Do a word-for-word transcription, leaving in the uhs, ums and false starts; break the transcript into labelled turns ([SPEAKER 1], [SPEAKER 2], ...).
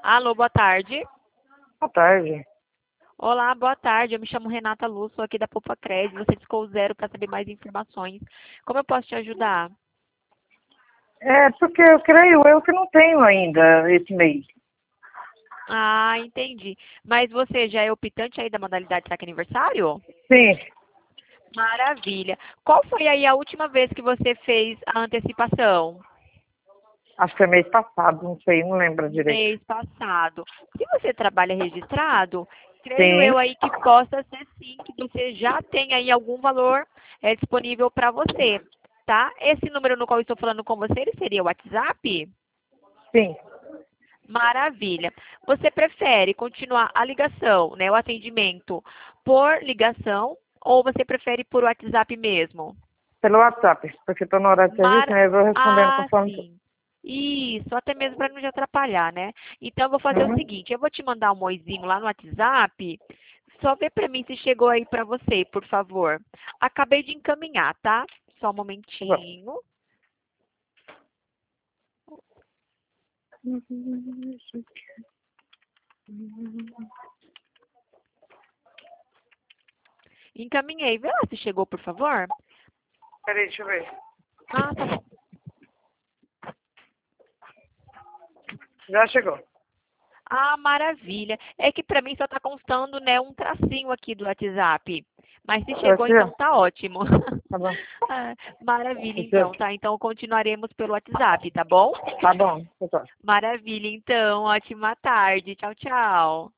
[SPEAKER 1] Alô, boa tarde.
[SPEAKER 2] Boa tarde.
[SPEAKER 1] Olá, boa tarde. Eu me chamo Renata Luz, sou aqui da Poupa Crédito. Você discou zero para saber mais informações. Como eu posso te ajudar?
[SPEAKER 2] É porque eu creio eu que não tenho ainda esse mês.
[SPEAKER 1] Ah, entendi. Mas você já é optante aí da modalidade saque aniversário?
[SPEAKER 2] Sim,
[SPEAKER 1] Maravilha. Qual foi aí a última vez que você fez a antecipação?
[SPEAKER 2] acho que foi mês passado, não sei, não lembro direito.
[SPEAKER 1] Mês passado. Se você trabalha registrado, creio
[SPEAKER 2] Sim,
[SPEAKER 1] eu aí que possa ser sim, que você já tem aí algum valor é, disponível para você, tá? Esse número no qual eu estou falando com você, ele seria o WhatsApp?
[SPEAKER 2] sim.
[SPEAKER 1] Maravilha. Você prefere continuar a ligação, né, o atendimento por ligação ou você prefere por WhatsApp mesmo?
[SPEAKER 2] Pelo WhatsApp, porque estou no horário de serviço,
[SPEAKER 1] Mar...
[SPEAKER 2] né? Eu vou respondendo
[SPEAKER 1] Ah,
[SPEAKER 2] conforme.
[SPEAKER 1] sim. Isso, até mesmo para não te atrapalhar, né? Então, eu vou fazer o
[SPEAKER 2] Uhum.
[SPEAKER 1] seguinte, eu vou te mandar um oizinho lá no WhatsApp, só vê para mim se chegou aí para você, por favor. Acabei de encaminhar, tá? Só um
[SPEAKER 2] Tá bom.
[SPEAKER 1] momentinho. Encaminhei, vê lá se chegou, por favor.
[SPEAKER 2] Peraí, deixa eu ver.
[SPEAKER 1] Ah, tá bom.
[SPEAKER 2] Já chegou.
[SPEAKER 1] Ah, maravilha. É que para mim só está constando, né, um tracinho aqui do WhatsApp. Mas se chegou,
[SPEAKER 2] Aqui, ó.
[SPEAKER 1] então tá ótimo.
[SPEAKER 2] Tá bom.
[SPEAKER 1] Ah, maravilha,
[SPEAKER 2] Aqui, ó.
[SPEAKER 1] então, tá? Então continuaremos pelo WhatsApp, tá bom?
[SPEAKER 2] Tá bom. Tá bom.
[SPEAKER 1] Maravilha, então. Ótima tarde. Tchau, tchau.